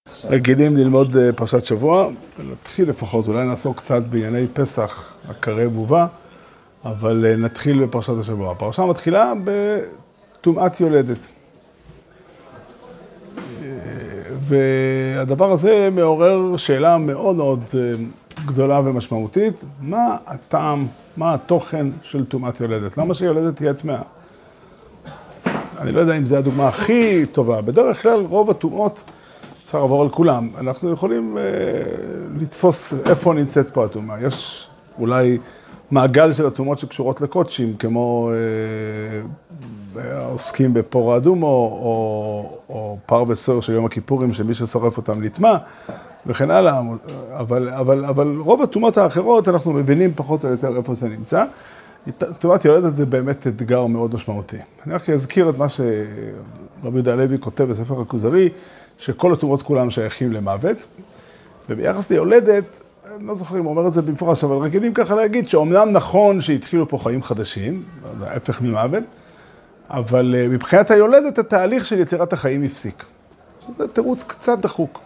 רגילים ללמוד פרשת שבוע, נתחיל לפחות, אולי נעסוק קצת בענייני פסח, הקרב ובא, אבל נתחיל בפרשת השבוע. הפרשה מתחילה בטומאת יולדת. והדבר הזה מעורר שאלה מאוד מאוד גדולה ומשמעותית, מה הטעם, מה התוכן של טומאת יולדת? למה שיולדת תהיה טמאה? אני לא יודע אם זו הדוגמה הכי טובה. בדרך כלל רוב הטומאות צריך לעבור על כולם. אנחנו יכולים לתפוס איפה נמצאת פה הטומאה. יש אולי מעגל של הטומאות שקשורות לקודשים, כמו עוסקים בפור האדום, או פר וסור של יום הכיפורים, שמי ששורף אותם נטמא, וכן הלאה. אבל רוב הטומאות האחרות, אנחנו מבינים פחות או יותר איפה זה נמצא. טומאת יולדת זה באמת אתגר מאוד משמעותי. אני רק אזכיר את מה שרבי יהודה הלוי כותב בספר הכוזרי, שכל הטומאות כולם שייכים למוות. וביחס ליולדת, אני לא זוכר אם הוא אומר את זה במפורש, אבל רגילים ככה להגיד שאומנם נכון שהתחילו פה חיים חדשים, ההפך ממוות, אבל מבחינת היולדת התהליך של יצירת החיים הפסיק. זה תירוץ קצת דחוק.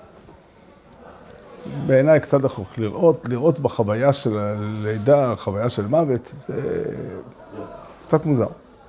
בעיניי קצת דחוק. לראות בחוויה של הלידה, חוויה של מוות, זה קצת מוזר.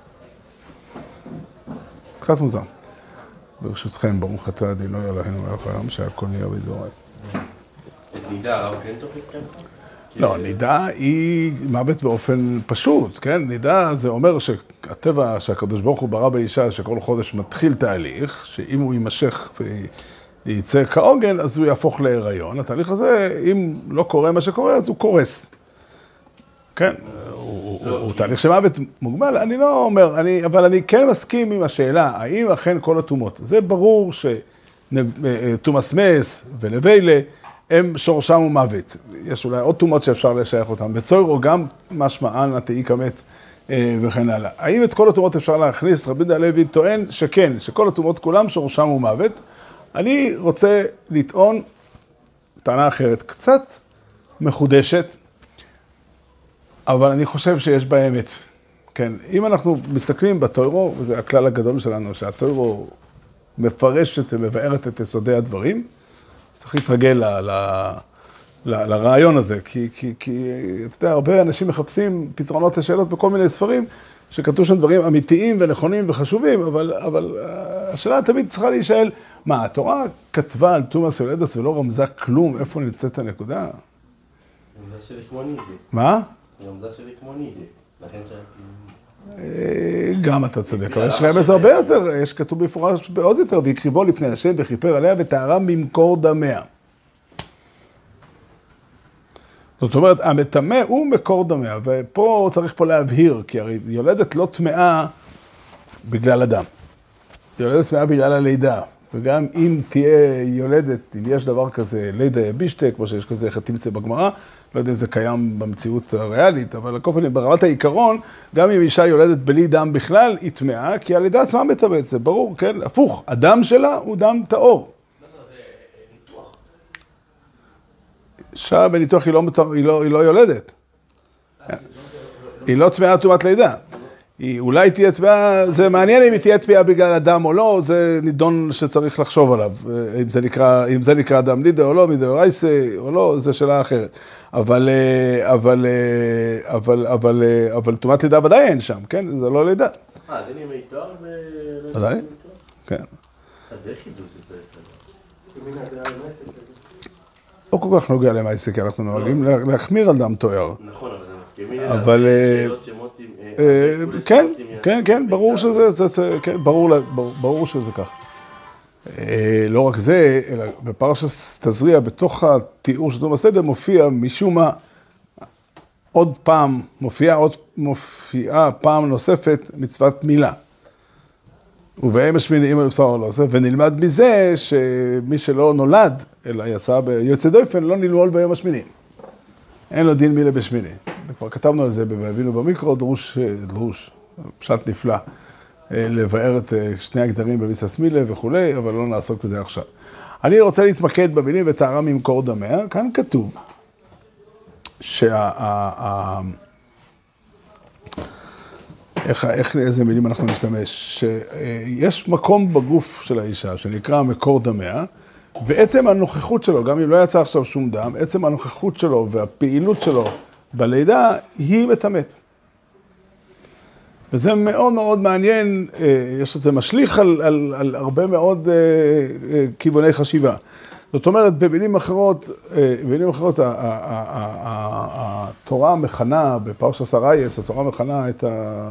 קצת מוזר. ברשותכם, ברוך אתה אדינוי אלוהינו מלך העולם, שהכל נהיה בזורי. נידה, הרב כן תופס ככה? לא, נידה היא מוות באופן פשוט, כן? נידה זה אומר שהטבע שהקדוש ברוך הוא ברא באישה, שכל חודש מתחיל תהליך, שאם הוא יימשך וייצא כעוגן, אז הוא יהפוך להיריון. התהליך הזה, אם לא קורה מה שקורה, אז הוא קורס. כן, הוא תהליך של מוות מוגבל. אני לא אומר, אבל אני כן מסכים עם השאלה, האם אכן כל הטומאות. זה ברור שתומאס מס ונביילה, הם שורשם ומוות. יש אולי עוד טומאות שאפשר לשייך אותם. בצוירו גם משמע אנא תהי כמת וכן הלאה. האם את כל הטומאות אפשר להכניס? רבי יהודה הלוי טוען שכן, שכל הטומאות כולם שורשם ומוות. אני רוצה לטעון טענה אחרת, קצת מחודשת, אבל אני חושב שיש בה אמת. כן, אם אנחנו מסתכלים בתוירו, וזה הכלל הגדול שלנו, שהתוירו מפרשת ומבארת את יסודי הדברים, צריך להתרגל לרעיון הזה, כי אתה יודע, הרבה אנשים מחפשים פתרונות לשאלות בכל מיני ספרים, שכתוב שם דברים אמיתיים ונכונים וחשובים, אבל השאלה תמיד צריכה להישאל, מה, התורה כתבה על טומאת יולדת ולא רמזה כלום, איפה נמצאת הנקודה? רמזה שלי כמו נידה. מה? רמזה שלי כמו נידה. לכן גם אתה צודק, אבל יש רמז הרבה יותר, יש כתוב בפורש עוד יותר, והקריבו לפני השם וכיפר עליה וטהרה ממקור דמיה. זאת אומרת, המטמא הוא מקור דמיה, ופה צריך להבהיר, כי הרי יולדת לא טמאה בגלל אדם. יולדת טמאה בגלל הלידה, וגם אם תהיה יולדת, אם יש דבר כזה, לידה יבישתה, כמו שיש כזה חתימצה בגמרא, לא יודע אם זה קיים במציאות הריאלית, אבל על כל פנים, ברמת העיקרון, גם אם אישה יולדת בלי דם בכלל, היא טמאה, כי הלידה עצמה מטמאת, זה ברור, כן? הפוך, הדם שלה הוא דם טהור. אישה בניתוח היא לא יולדת. היא לא טמאה טומאת לידה. היא אולי תהיה טמאה, זה מעניין אם היא תהיה טמאה בגלל הדם או לא, זה נידון שצריך לחשוב עליו. אם זה נקרא דם לידה או לא, מדאורייסה או לא, זה שאלה אחרת. אבל טומאת לידה ודאי אין שם, כן? זה לא לידה. זה נימי תואר ו... ודאי? כן. זה חידוש את זה. לא כל כך נוגע למעשה, כי אנחנו נוהגים להחמיר על דם תואר. נכון, אבל זה מפקימי. אבל... שאלות שמוצאים... כן, ברור שזה, ברור שזה כך. לא רק זה, אלא בפרשת תזריע, בתוך התיאור של טומאת לידה, מופיע משום מה, עוד פעם, מופיעה פעם נוספת מצוות מילה. וביום השמיני אמא בבשר לא עושה, ונלמד מזה שמי שלא נולד, אלא יצא ביוצא דופן, לא נלמול ביום השמיני. אין לו דין מילה בשמיני. וכבר כתבנו על זה בהבינו במיקרו, דרוש, פשט נפלא, לבאר את שני הגדרים בביסס מילה וכולי, אבל לא נעסוק בזה עכשיו. אני רוצה להתמקד במילים וטהרה ממקור דמיה, כאן כתוב איזה מילים אנחנו נשתמש, שיש מקום בגוף של האישה שנקרא מקור דמיה, ועצם הנוכחות שלו, גם אם לא יצא עכשיו שום דם, עצם הנוכחות שלו והפעילות שלו בלידה היא מטמאת. וזה מאוד מאוד מעניין, יש לזה משליך על הרבה מאוד כיווני חשיבה. זאת אומרת, במילים אחרות, התורה מכנה, בפרשת הרייס, התורה מכנה את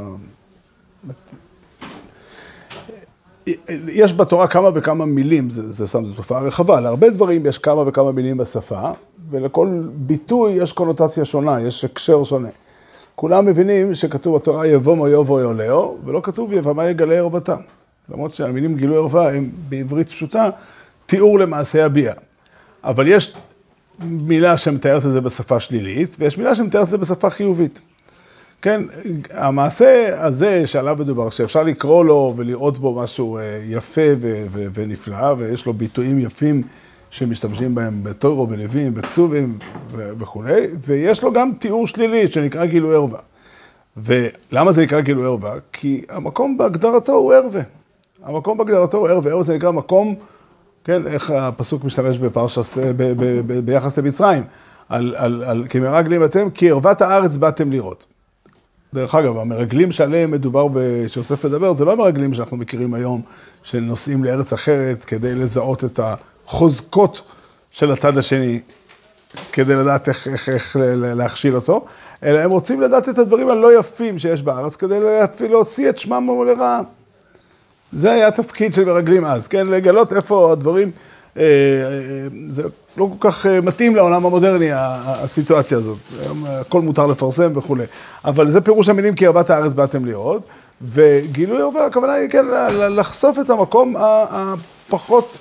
יש בתורה כמה וכמה מילים, זו תופעה רחבה, להרבה דברים יש כמה וכמה מילים בשפה, ולכל ביטוי יש קונוטציה שונה, יש הקשר שונה. כולם מבינים שכתוב בתורה יבום או יבוא יולאו, ולא כתוב יבמה יגלה ערוותה. למרות שהמילים גילוי ערווה הם בעברית פשוטה, תיאור למעשה הביע. אבל יש מילה שמתארת את זה בשפה שלילית, ויש מילה שמתארת את זה בשפה חיובית. כן, המעשה הזה שעליו מדובר, שאפשר לקרוא לו ולראות בו משהו יפה ונפלא, ויש לו ביטויים יפים שמשתמשים בהם בתורה, בנביאים, בכתובים וכו', ויש לו גם תיאור שלילי שנקרא גילוי ערווה. ולמה זה נקרא גילוי ערווה? כי המקום בהגדרתו הוא ערווה. המקום בהגדרתו הוא ערווה. ערווה זה נקרא מקום, כן, איך הפסוק משתמש ביחס למצרים, כי מרגלים אתם, כי ערוות הארץ באתם לראות. דרך אגב, המרגלים שעליהם מדובר שיוסף מדבר, זה לא המרגלים שאנחנו מכירים היום, שנוסעים לארץ אחרת כדי לזהות את החוזקות של הצד השני, כדי לדעת איך להכשיל אותו, אלא הם רוצים לדעת את הדברים הלא יפים שיש בארץ, כדי להוציא את שמם לרעה. זה היה התפקיד של מרגלים אז, כן? לגלות איפה הדברים, זה לא כל כך מתאים לעולם המודרני, הסיטואציה הזאת. הכל מותר לפרסם וכו'. אבל זה פירוש המילים כי ערוות הארץ באתם לראות, וגילוי ערווה, הכוונה היא כן, לחשוף את המקום הפחות,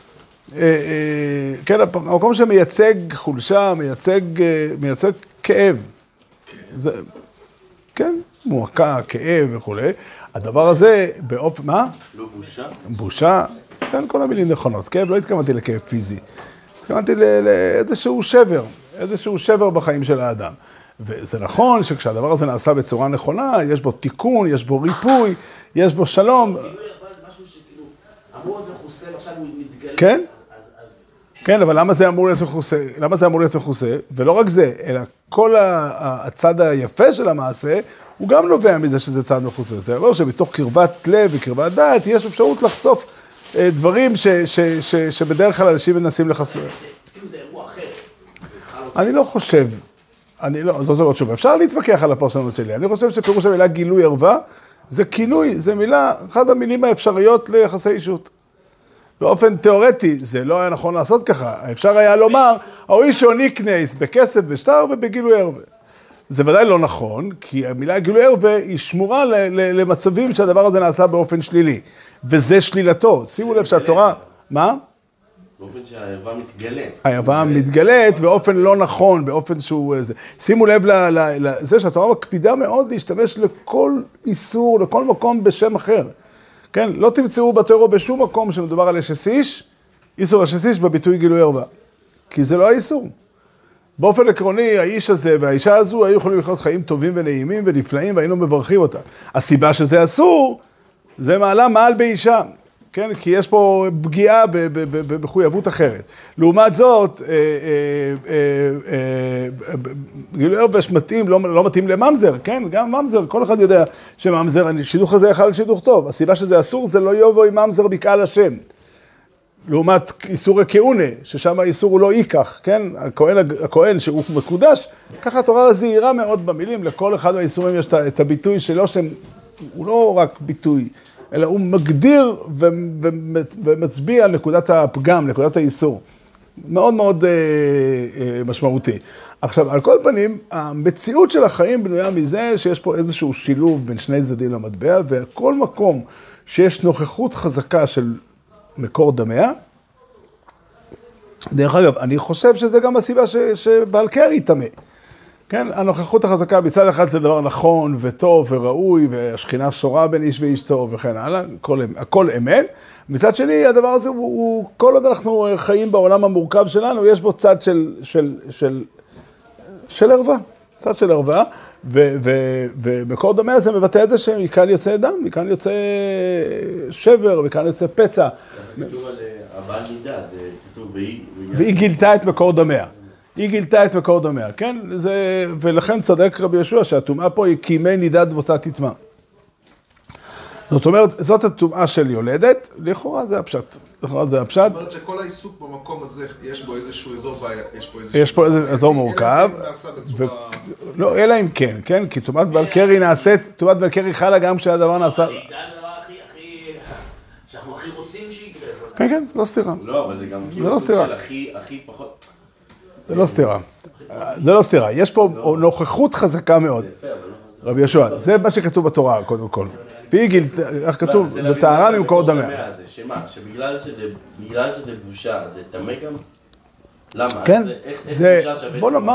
כן, המקום שמייצג חולשה, מייצג כאב. כן, מועקה, כאב וכו'. הדבר הזה באופן, מה? לא בושה? בושה, כן, כל המילים נכונות. כאב, לא התכוונתי לכאב פיזי. התכוונתי לאיזשהו שבר בחיים של האדם. וזה נכון שכשהדבר הזה נעשה בצורה נכונה, יש בו תיקון, יש בו ריפוי, יש בו שלום. כאילו משהו שכאילו אמור להיות מכוסה, עכשיו הוא מתגלה. כן? כן, אבל למה זה אמור להיות מכוסה? למה זה אמור להיות מכוסה? ולא רק זה, אלא כל הצד היפה של המעשה, הוא גם נובע מזה שזה צד מכוסה. זה אומר שבתוך קרבת לב וקרבת דעת, יש אפשרות לחשוף דברים שבדרך כלל אנשים מנסים לחשוף. כאילו זה אירוע אחר. אני לא חושב, זאת לא תשובה. אפשר להתווכח על הפרשנות שלי. אני חושב שפירוש המילה גילוי ערווה, זה כינוי, זה מילה, אחת המילים האפשריות ליחסי אישות. באופן תיאורטי, זה לא היה נכון לעשות ככה. אפשר היה לומר, האיש ניקנס בכסף, בשטר ובגילוי ערווה. זה ודאי לא נכון, כי המילה גילוי ערווה היא שמורה למצבים שהדבר הזה נעשה באופן שלילי. וזה שלילתו. שימו לב שהתורה, מה? באופן שהערווה מתגלית. הערווה מתגלית באופן לא נכון, באופן שהוא... שימו לב לזה שהתורה מקפידה מאוד להשתמש לכל איסור, לכל מקום בשם אחר. כן, לא תמצאו בתורה בשום מקום שמדובר על אשת איש, איסור אשת איש בביטוי גילוי ערווה. כי זה לא האיסור. באופן עקרוני, האיש הזה והאישה הזו היו יכולים לחיות חיים טובים ונעימים ונפלאים, והיינו מברכים אותה. הסיבה שזה אסור, זה מעלה מעל באישה. כן, כי יש פה פגיעה במחויבות אחרת. לעומת זאת, גילוי ערווה מתאים, לא מתאים לממזר, כן? גם ממזר, כל אחד יודע שממזר, שידוך הזה יחל שידוך טוב. הסיבה שזה אסור, זה לא יבוא עם ממזר בקהל השם. לעומת איסור הכהונה, ששם האיסור הוא לא ייקח, כן? הכהן שהוא מקודש, ככה התורה זהירה מאוד במילים, לכל אחד מהאיסורים יש את הביטוי שלו, שהוא לא רק ביטוי, אלא הוא מגדיר ומצביע על נקודת הפגם, נקודת האיסור. מאוד מאוד משמעותי. עכשיו, על כל פנים, המציאות של החיים בנויה מזה שיש פה איזשהו שילוב בין שני צדדים למטבע, וכל מקום שיש נוכחות חזקה של מקור דמיה, דרך אגב, אני חושב שזה גם הסיבה שבעל קרי טמא. כן, הנוכחות החזקה מצד אחד זה דבר נכון וטוב וראוי, והשכינה שורה בין איש ואשתו וכן הלאה, הכל אמת. מצד שני, הדבר הזה הוא כל עוד אנחנו חיים בעולם המורכב שלנו, יש בו צד של ערווה, צד של ערווה, ומקור דומה הזה מבטא את זה שמכאן יוצא דם, מכאן יוצא שבר, מכאן יוצא פצע. כתוב על הבעל נידה, זה כתוב והיא גילתה את מקור דומיה. היא גילתה את מקור דומיה, כן? ולכן צודק רבי יהושע שהטומאה פה היא כימי נידה דבותה תטמא. זאת אומרת, זאת הטומאה של יולדת, לכאורה זה הפשט. לכאורה זה הפשט. זאת אומרת שכל העיסוק במקום הזה, יש בו איזשהו אזור בעיה, יש פה איזה אזור מורכב. לא, אלא אם כן, כן? כי טומאת בעל קרי נעשית, טומאת בעל קרי חלה גם כשהדבר נעשה. זה הדבר שאנחנו הכי רוצים שיקרה. כן, כן, זה לא סתירה. לא, אבל זה גם זה לא סתירה. הכי פחות. זה לא סתירה. זה לא סתירה. יש פה נוכחות חזקה מאוד. רבי יהושע, זה מה שכתוב בתורה, קודם כל. והיא גילתה, איך כתוב? וטהרה ממקור דמיה. שמה? שבגלל שזה בושה, זה טמא גם? למה? כן, בוא נאמר,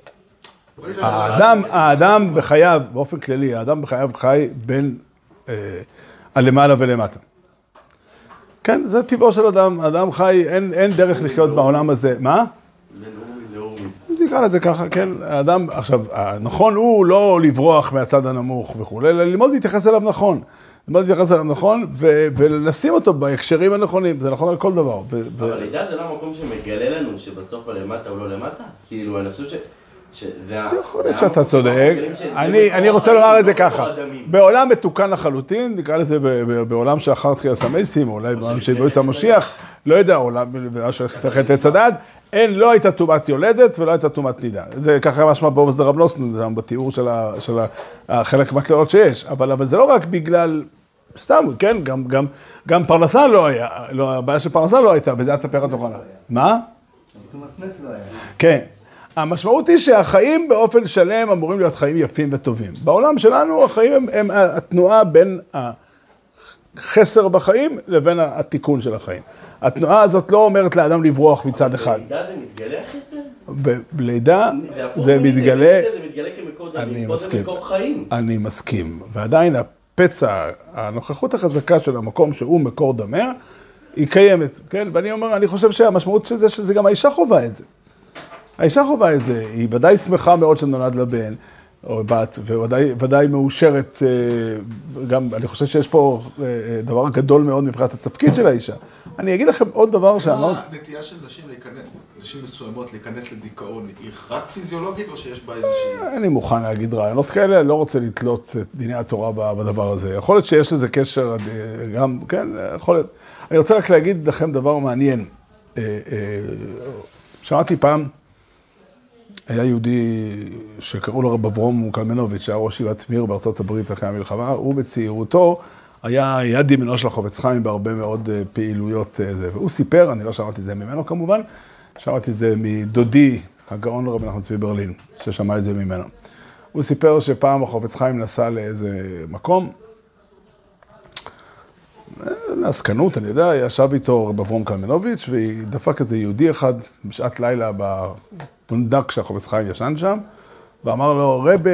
האדם בחייו, באופן כללי, האדם בחייו חי בין הלמעלה ולמטה. כן, זה טבעו של אדם, האדם חי, אין דרך לחיות בעולם הזה. מה? תקרא לזה ככה, כן, האדם, עכשיו, הנכון הוא לא לברוח מהצד הנמוך וכו', אלא ללמוד להתייחס אליו נכון. ללמוד להתייחס אליו נכון, ולשים אותו בהקשרים הנכונים, זה נכון על כל דבר. אבל לידה זה לא המקום שמגלה לנו שבסוף הלמטה הוא לא למטה? כאילו, אני חושב שזה... יכול להיות שאתה צודק. אני רוצה לומר את זה ככה. בעולם מתוקן לחלוטין, נקרא לזה בעולם שאחר תחיית המסים, או אולי בעולם של בויס המשיח, לא יודע, עולם של חטא עץ הדעת, לא הייתה טומאת יולדת ולא הייתה טומאת נידה. זה ככה משמע באובס דרב נוסן, זה בתיאור של החלק מהכללות שיש. אבל זה לא רק בגלל, סתם, כן, גם פרנסה לא היה, הבעיה של פרנסה לא הייתה, וזה הייתה פרק תוכנה. מה? תומסמס לא היה. כן. המשמעות היא שהחיים באופן שלם אמורים להיות חיים יפים וטובים. בעולם שלנו החיים הם התנועה בין החסר בחיים לבין התיקון של החיים. התנועה הזאת לא אומרת לאדם לברוח מצד אחד. בלידה זה מתגלה חסר? בלידה זה מתגלה... זה מתגלה כמקור דמים, פה זה מקור חיים. אני מסכים. ועדיין הפצע, הנוכחות החזקה של המקום שהוא מקור דמיה, היא קיימת, כן? ואני אומר, אני חושב שהמשמעות של זה, שזה גם האישה חובה את זה. האישה חובה את זה, היא ודאי שמחה מאוד שנולד לבן, או בת, וודאי מאושרת, גם, אני חושב שיש פה דבר גדול מאוד מבחינת התפקיד של האישה. אני אגיד לכם עוד דבר שאמרת... הנטייה של נשים מסוימות להיכנס לדיכאון, היא רק פיזיולוגית או שיש בה איזושהי... אני מוכן להגיד רעיונות כאלה, אני לא רוצה לתלות את דיני התורה בדבר הזה. יכול להיות שיש לזה קשר, גם, כן, יכול להיות. אני רוצה רק להגיד לכם דבר מעניין. שמעתי פעם, היה יהודי שקראו לו רב אברום קלמנוביץ', שהיה ראש ישיבת מיר בארצות הברית אחרי המלחמה, הוא בצעירותו היה יד ימינו של החפץ חיים בהרבה מאוד פעילויות, והוא סיפר, אני לא שמעתי את זה ממנו כמובן, שמעתי את זה מדודי, הגאון רבי נחמן צבי ברלין, ששמע את זה ממנו. הוא סיפר שפעם החפץ חיים נסע לאיזה מקום, לעסקנות, אני יודע, ישב איתו רב אברום קלמנוביץ' ודפק איזה יהודי אחד בשעת לילה בפונדק שהחפץ חיים ישן שם, ואמר לו, רבי,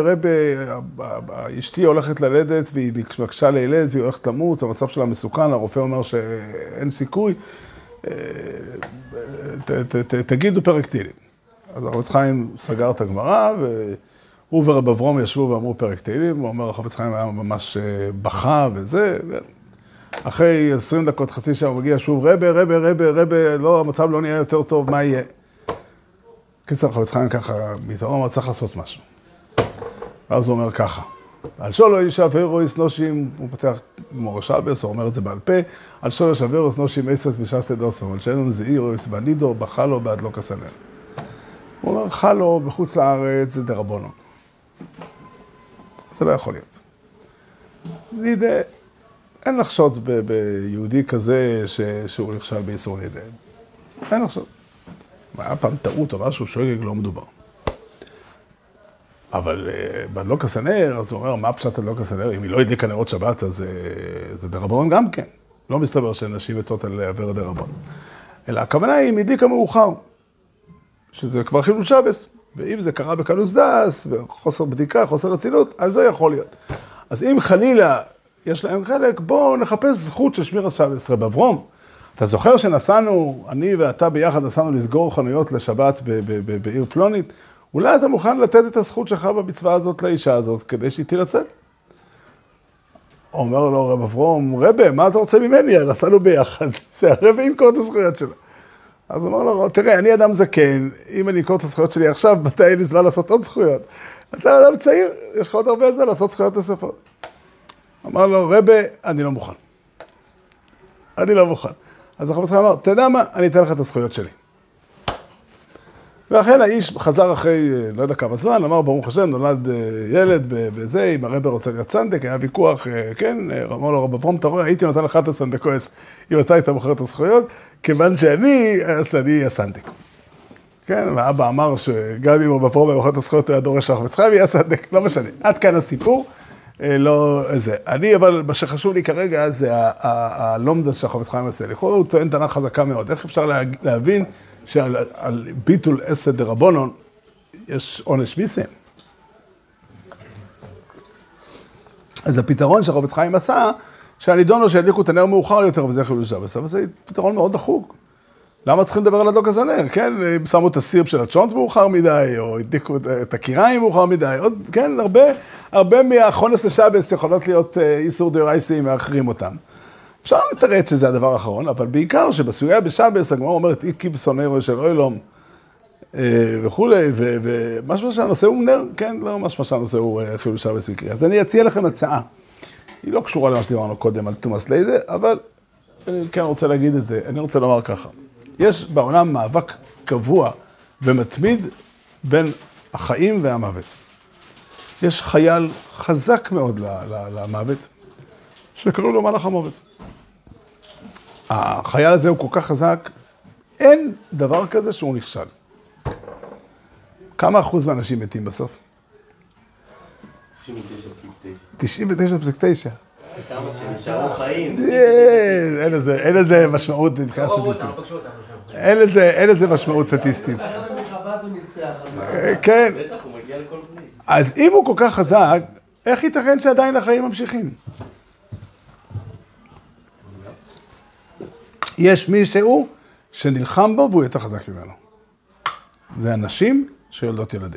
אשתי הולכת ללדת והיא מקשה לילד והיא הולכת למות, המצב שלה מסוכן, הרופא אומר שאין סיכוי, תגידו פרק תהילים. אז החפץ חיים סגר את הגמרא, והוא ורב אברום ישבו ואמרו פרק תהילים, הוא אומר, החפץ חיים היה ממש בכה וזה, אחרי 20 דקות, חצי שעה, הוא מגיע שוב, רבי, לא, המצב לא נהיה יותר טוב, מה יהיה? קיצר, החפץ חיים ככה, מתעורר, אבל צריך לעשות משהו. ואז הוא אומר ככה, על שולו ישב אירויס נושים, הוא פותח מורה שבס, הוא אומר את זה בעל פה, על שולו ישב אירויס נושים אסס בשעס תדוסום, על שאיננו זה אירויס בנידו, בחלו בעד לא כסנן. הוא אומר, חלו בחוץ לארץ זה דרבונו. זה לא יכול להיות. נידה, אין לחשוד ביהודי כזה שהוא נכשל באיסור נידה. אין לחשוד. היה פעם טעות או משהו, שוגג לא מדובר. אבל בדלוק הסנר, אז הוא אומר, מה פשט הדלוק הסנר? אם היא לא הדליקה נרות שבת, אז זה דרבון גם כן. לא מסתבר שנשים מתות על עבר דרבון. אלא הכוונה היא, אם הדליקה מאוחר, שזה כבר חילול שבס. ואם זה קרה בקלוס דס, וחוסר בדיקה, חוסר רצינות, אז זה יכול להיות. אז אם חלילה יש להם חלק, בואו נחפש זכות של שמירת שבס. רב אברום, אתה זוכר שנסענו, אני ואתה ביחד נסענו לסגור חנויות לשבת בעיר פלונית? אולי אתה מוכן לתת את הזכות שלך במצווה הזאת לאישה הזאת, כדי שהיא תנצל. אומר לו רב אברום, רבי, מה אתה רוצה ממני? רצנו ביחד, שהרבי ימכור את הזכויות שלו. אז אמר לו, תראה, אני אדם זקן, אם אני אמכור את הזכויות שלי עכשיו, מתי אין לי זמן לעשות עוד זכויות? אתה אדם צעיר, יש לך עוד הרבה זמן לעשות זכויות נוספות. אמר לו, רבי, אני לא מוכן. אני לא מוכן. אז החפץ חיים אמר, אתה יודע מה? אני אתן לך את הזכויות שלי. ואכן האיש חזר אחרי, לא יודע כמה זמן, אמר, ברוך השם, נולד ילד בזה, אם הרבי רוצה להיות סנדק, היה ויכוח, כן, אמר לו, רב אברום, אתה רואה, הייתי נותן לך את הסנדקוס, אם אתה היית מוכר את הזכויות, כיוון שאני, אז אני אהיה סנדק. כן, ואבא אמר שגם אם רב אברום מוכר את הזכויות, הוא היה דורש החפץ חיים, יהיה סנדק, לא משנה. עד כאן הסיפור, לא זה. אני, אבל מה שחשוב לי כרגע, זה הלומדה שהחפץ חיים עושה. לכאורה הוא טוען טענה חזקה מאוד. איך אפשר להבין שעל ביטול אסד דרבנן יש עונש מיסים? אז הפתרון שהחפץ חיים עשה, שהנידון לו שידליקו את הנר מאוחר יותר, וזה חילול שבת, אבל זה פתרון מאוד דחוק. למה צריכים לדבר על הדלוק הזה נר? כן, אם שמו את הסיר של הצ'ונט מאוחר מדי, או הדליקו את הקיריים מאוחר מדי, עוד, כן, הרבה מהחונס לשבס יכולות להיות איסור דאורייסי מאחרים אותם. אפשר לתרץ שזה הדבר האחרון, אבל בעיקר שבסוגיה בשבס, הגמרא אומרת, איקי בסונרו של אוילום, וכולי, ומשהו שהנושא הוא נר, כן, לא משהו שהנושא הוא חילול שבת מקרי. אז אני אציע לכם הצעה. היא לא קשורה למה שדיברנו קודם על תומאס ליידה, אבל אני כן רוצה להגיד את זה, אני רוצה לומר ככה. יש בעולם מאבק קבוע ומתמיד בין החיים והמוות. יש חייל חזק מאוד למוות, שקראו לו מלאך המוות. החייל הזה הוא כל כך חזק, אין דבר כזה שהוא נכשל. כמה אחוז מהאנשים מתים בסוף? 99.9. 99.9. כמה שנשארו חיים. אין לזה משמעות מבחינה סטטיסטית. אין לזה משמעות סטטיסטית. כן. בטח, הוא מגיע לכל בני. אז אם הוא כל כך חזק, איך ייתכן שעדיין החיים ממשיכים? יש מישהו שנלחם בו והוא יותר חזק ממנו. זה אנשים שיולדות ילדים.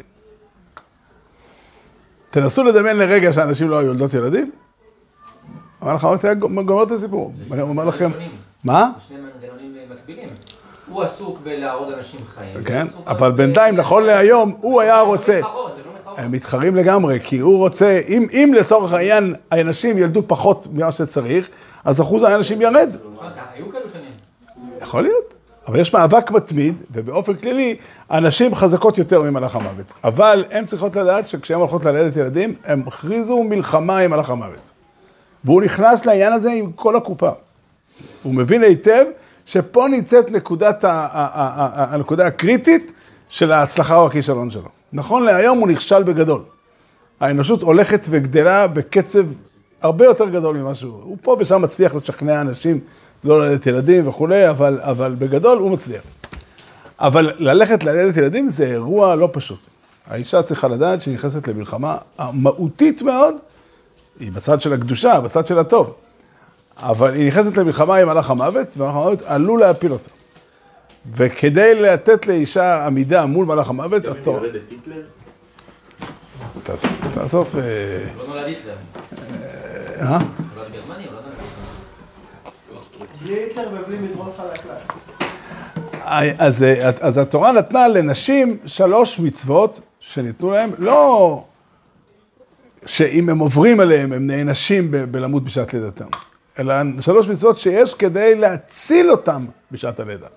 תנסו לדמיין לרגע שאנשים לא היו יולדות ילדים, אבל אנחנו גומר את הסיפור. אני אומר לכם, מה? שני מנגנונים מקבילים. הוא עסוק בלהרוג אנשים חיים. כן, אבל בינתיים, נכון להיום, הוא היה רוצה. הם מתחרים לגמרי, כי הוא רוצה, אם לצורך העניין האנשים ילדו פחות ממה שצריך, אז אחוז האנשים ירד. היו כאלו שנים. יכול להיות, אבל יש מאבק מתמיד, ובאופן כללי, אנשים חזקות יותר ממלאך המוות. אבל הן צריכות לדעת שכשהן הולכות ללדת ילדים, הם הכריזו מלחמה עם מלאך המוות. והוא נכנס לעניין הזה עם כל הקופה. הוא מבין היטב שפה נמצאת הנקודה הקריטית של ההצלחה או הכישלון שלו. נכון להיום הוא נכשל בגדול. האנושות הולכת וגדלה בקצב הרבה יותר גדול ממשהו. הוא פה ושם מצליח לשכנע אנשים לא ללדת ילדים וכולי, אבל בגדול הוא מצליח. אבל ללכת ללדת ילדים זה אירוע לא פשוט. האישה צריכה לדעת שהיא נכנסת למלחמה מהותית מאוד, היא בצד של הקדושה, בצד של הטוב. אבל היא נכנסת למלחמה עם מלאך המוות, ומלאך המוות עלול להפיל אותה. וכדי לתת לאישה עמידה מול מלאך המוות, גם אם יורד את היטלר? תאסוף... לא נולד היטלר. נולד גרמניה, לא נולד היטלר. בלי היטלר ובלי מדרון חלקלק. אז התורה נתנה לנשים 3 מצוות שניתנו להם, לא שאם הם עוברים עליהם, הם נענשים בלמות בשעת לידתם, אלא 3 מצוות שיש כדי להציל אותם בשעת הלידה.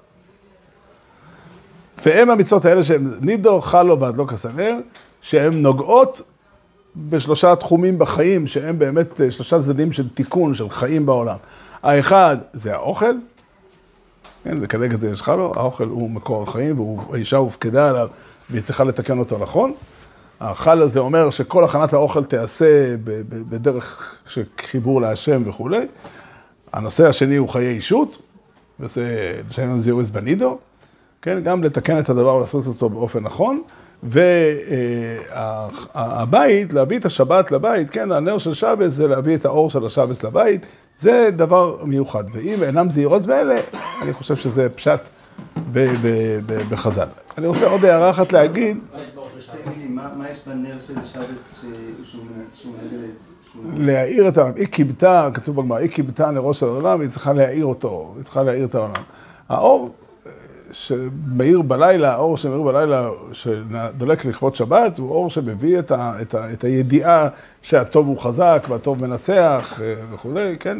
והם המצוות האלה שהם נידו, חלו והדלוק הסנר, שהן נוגעות ב3 תחומים בחיים, שהם באמת 3 צדדים של תיקון, של חיים בעולם. האחד זה האוכל, כן, זה כנגד זה יש חלו, האוכל הוא מקור החיים, והאישה הופקדה עליו, והיא צריכה לתקן אותו נכון. החל הזה אומר שכל הכנת האוכל תעשה בדרך של חיבור להשם וכו'. הנושא השני הוא חיי אישות, וזה שאיננו זירוז בנידו, כן, גם לתקן את הדבר ולעשות אותו באופן נכון, והבית, להביא את השבת לבית, כן, הנר של שבס זה להביא את האור של השבס לבית, זה דבר מיוחד, ואם אינם זהירות באלה, אני חושב שזה פשט בחז"ל. אני רוצה עוד הערה אחת להגיד, מה יש בראש שתי מילים, מה יש בנר של שבס שהוא נגד להאיר את העולם. היא כיבתה, כתוב בגמרא, היא כיבתה לראש העולם, היא צריכה להאיר אותו, היא צריכה להאיר את העולם. האור שמאיר בלילה, האור שמאיר בלילה, שדולק לכבוד שבת, הוא אור שמביא את הידיעה שהטוב הוא חזק והטוב מנצח וכו', כן?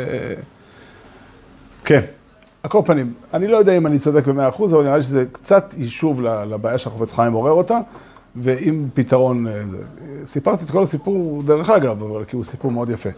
כן. על כל פנים, אני לא יודע אם אני צודק ב100%, אבל נראה לי שזה קצת יישוב לבעיה שהחפץ חיים עורר אותה, ועם פתרון, סיפרתי את כל הסיפור דרך אגב, אבל כי הוא סיפור מאוד יפה.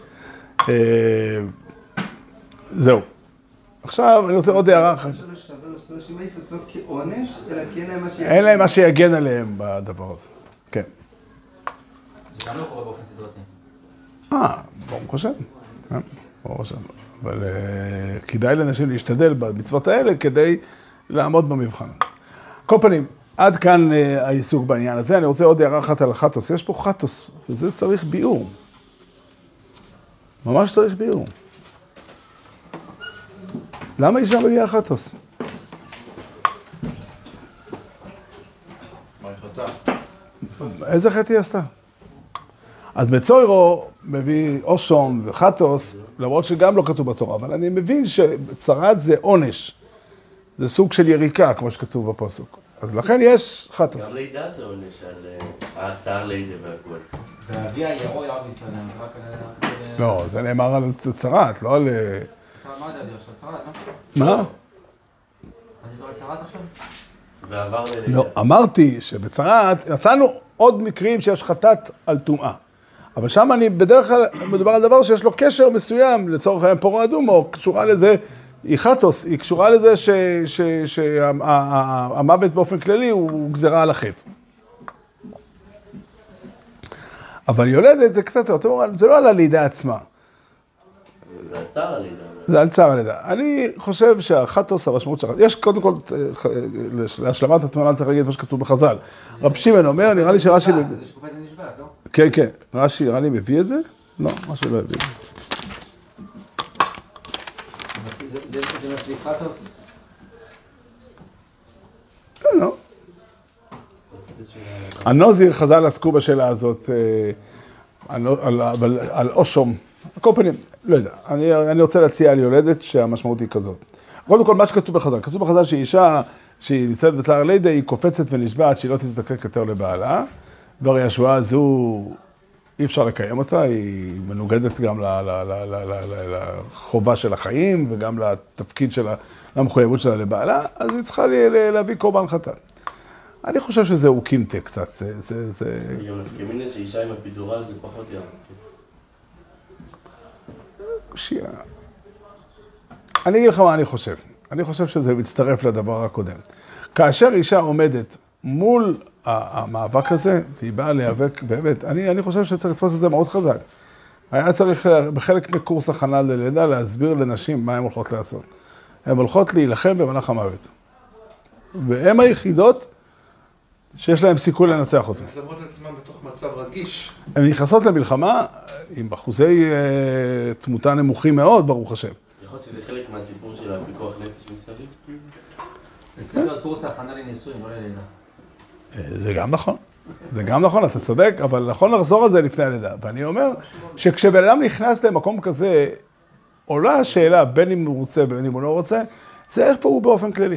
זהו. עכשיו אני רוצה עוד הערה אחת. לא כעונש, אלא כי אין להם מה שיגן עליהם בדבר הזה. כן. זה גם לא קורה באופן סדרתי. ברוך השם. ברוך השם. אבל כדאי לאנשים להשתדל במצוות האלה כדי לעמוד במבחן. כל פנים, עד כאן העיסוק בעניין הזה. אני רוצה עוד הערה אחת על החטוס. יש פה חטוס, וזה צריך ביאור. ממש צריך ביאור. למה אישה מביאה חטוס? מה היא חטאה? איזה חטא היא עשתה? אז בצוירו מביא אושום וחטוס, למרות שגם לא כתוב בתורה, אבל אני מבין שצרת זה עונש. זה סוג של יריקה, כמו שכתוב בפסוק. אז לכן יש חטוס. גם לידה זה עונש על הצער לידה והכל. ואבי הירוי רק מתפלם, רק על... לא, זה נאמר על צרת, לא על... מה אתה יודע עכשיו? צרת, מה? אני לא על צרת עכשיו? ועבר ללידה. לא, אמרתי שבצרת, מצאנו עוד מקרים שיש חטאת על טומאה. אבל שם אני בדרך כלל מדובר על דבר שיש לו קשר מסוים, לצורך העניין פורע אדום, או קשורה לזה, היא חטוס, היא קשורה לזה שהמוות באופן כללי הוא גזרה על החטא. אבל יולדת זה קצת, זה לא על הלידה עצמה. זה הצער הלידה. זה על צער הלידה. אני חושב שהחטוס, המשמעות של החטוס, יש קודם כל, להשלמת התמונה צריך להגיד מה שכתוב בחז"ל. רב שמעון אומר, נראה לי שרש"י... זה שקופת נשבעת, לא? כן, כן. רש"י נראה לי מביא את זה? לא, משהו לא הביא. זה מצליק חטוס? לא. הנוזיר חז"ל עסקו בשאלה הזאת, על אושום. על כל פנים, לא יודע. אני רוצה להציע על יולדת שהמשמעות היא כזאת. קודם כל, מה שכתוב בחז"ל, כתוב בחז"ל שאישה שהיא נמצאת בצער לידה, היא קופצת ונשבעת שהיא לא תזדקק יותר לבעלה, והרי השבועה הזו, אי אפשר לקיים אותה, היא מנוגדת גם לחובה של החיים, וגם לתפקיד שלה, למחויבות שלה לבעלה, אז היא צריכה להביא קורבן חטאת. אני חושב שזה אוקימתה קצת, היא גם נפקמינה שאישה עם הפידורל זה פחות ים. אני אגיד לך מה אני חושב. אני חושב שזה מצטרף לדבר הקודם. כאשר אישה עומדת מול המאבק הזה, והיא באה להיאבק, באמת, אני חושב שצריך לתפוס את זה מאוד חזק. היה צריך בחלק מקורס הכנה ללידה להסביר לנשים מה הן הולכות לעשות. הן הולכות להילחם במלאך המוות. והן היחידות שיש להן סיכוי לנצח אותו. הן שמות את עצמן בתוך מצב רגיש. הן נכנסות למלחמה עם אחוזי תמותה נמוכים מאוד, ברוך השם. יכול להיות שזה חלק מהסיפור של הפיקוח נפש מסביב? זה צריך להיות קורס ההכנה לניסויים, לא ללידה. זה גם נכון. זה גם נכון, אתה צודק, אבל נכון לחזור על זה לפני הלידה. ואני אומר שכשבן אדם נכנס למקום כזה, עולה השאלה בין אם הוא רוצה ובין אם הוא לא רוצה, זה איך פה הוא באופן כללי.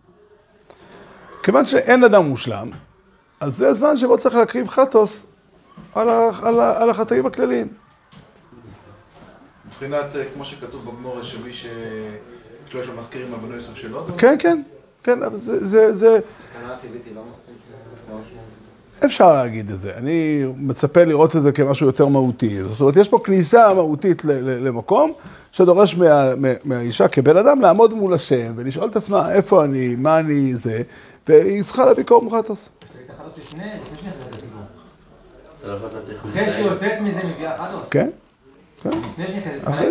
כיוון שאין אדם מושלם, אז זה הזמן שבו צריך להקריב חטוס על החטאים הכלליים. מבחינת, כמו שכתוב בגמורה, שמי שכלו של מזכירים הבנו יוסף שלו? כן, כן, כן, אבל זה... סכנה טבעית היא לא מספיק... אפשר להגיד את זה. אני מצפה לראות את זה כמשהו יותר מהותי. זאת אומרת, יש פה כניסה מהותית למקום שדורש מהאישה כבן אדם לעמוד מול השם ולשאול את עצמה איפה אני, מה אני זה, והיא צריכה להביא קורבן חטוס. את החטוס לפני שנייה את הסיפור. אתה לא יכול לתת איכות. אחרי שהיא יוצאת מזה מביאה חטוס? כן? כן. לפני שהיא כזה אחרי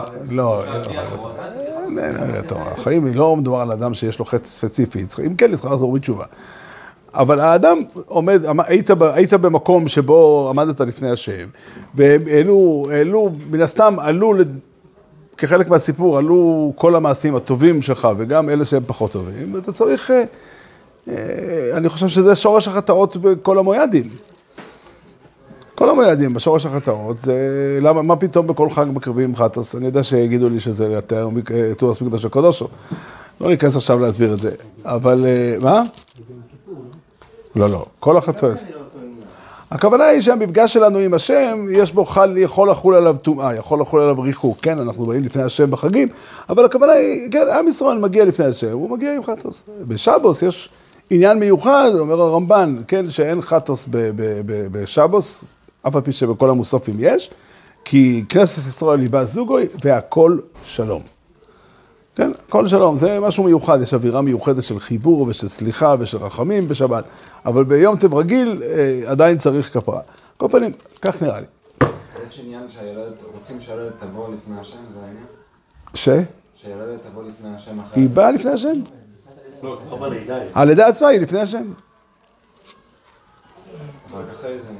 זה, החיים היא לא מדובר על אדם שיש לו חטא ספציפי, אם כן, צריך לחזור בתשובה. אבל האדם עומד, היית במקום שבו עמדת לפני השם, והם העלו, מן הסתם עלו, כחלק מהסיפור, עלו כל המעשים הטובים שלך, וגם אלה שהם פחות טובים, ואתה צריך אני חושב שזה שורש החטאות בכל המוידים. כל המוידים בשורש החטאות, זה למה, מה פתאום בכל חג מקריבים חטוס? אני יודע שיגידו לי שזה לתאר תורס מקדש הקדושו. לא ניכנס עכשיו להסביר את זה, אבל מה? לא, כל החטאות. הכוונה היא שהמפגש שלנו עם השם, יש בו יכול לחול עליו טומאה, יכול לחול עליו ריחוק, כן, אנחנו באים לפני השם בחגים, אבל הכוונה היא, כן, עם ישראל מגיע לפני השם, הוא מגיע עם חטוס. בשבוס יש עניין מיוחד, אומר הרמב"ן, כן, שאין חטוס בשבוס, אף על פי שבכל המוספים יש, כי כנסת ישראל ליבה זוגוי והכל שלום. כן, הכל שלום, זה משהו מיוחד, יש אווירה מיוחדת של חיבור ושל סליחה ושל רחמים בשבת, אבל ביום טוב רגיל עדיין צריך כפרה. כל פנים, כך נראה לי. יש עניין רוצים שהילדת תבוא לפני השם, זה העניין? שהילדת תבוא לפני השם אחרי... היא באה לפני השם? לא, כבר בלידה. הלידה עצמה היא לפני השם. רק אחרי זה...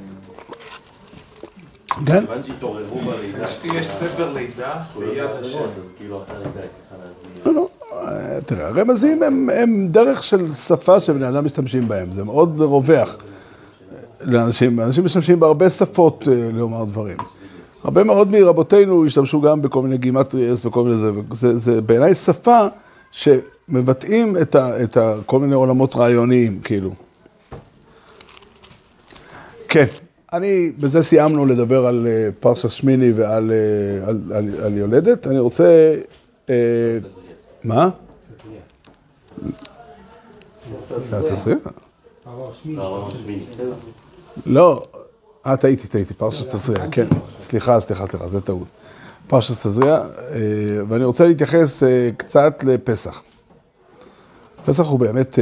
כן? כיוון שהתעוררו בלידה. יש ספר לידה ביד השם. כאילו אחרי לידה הייתי לא, תראה, הרמזים הם דרך של שפה שבני אדם משתמשים בהם, זה מאוד רווח לאנשים, אנשים משתמשים בהרבה שפות לאומר דברים. הרבה מאוד מרבותינו השתמשו גם בכל מיני גימטריאס וכל מיני זה בעיניי שפה שמבטאים את כל מיני עולמות רעיוניים, כאילו. כן. בזה סיימנו לדבר על פרשת שמיני ועל על יולדת. אני רוצה... מה? תעשייה? לא, טעיתי, פרשת תזריע, כן. סליחה, זה טעות. פרשת תזריע, ואני רוצה להתייחס קצת לפסח. פסח הוא באמת...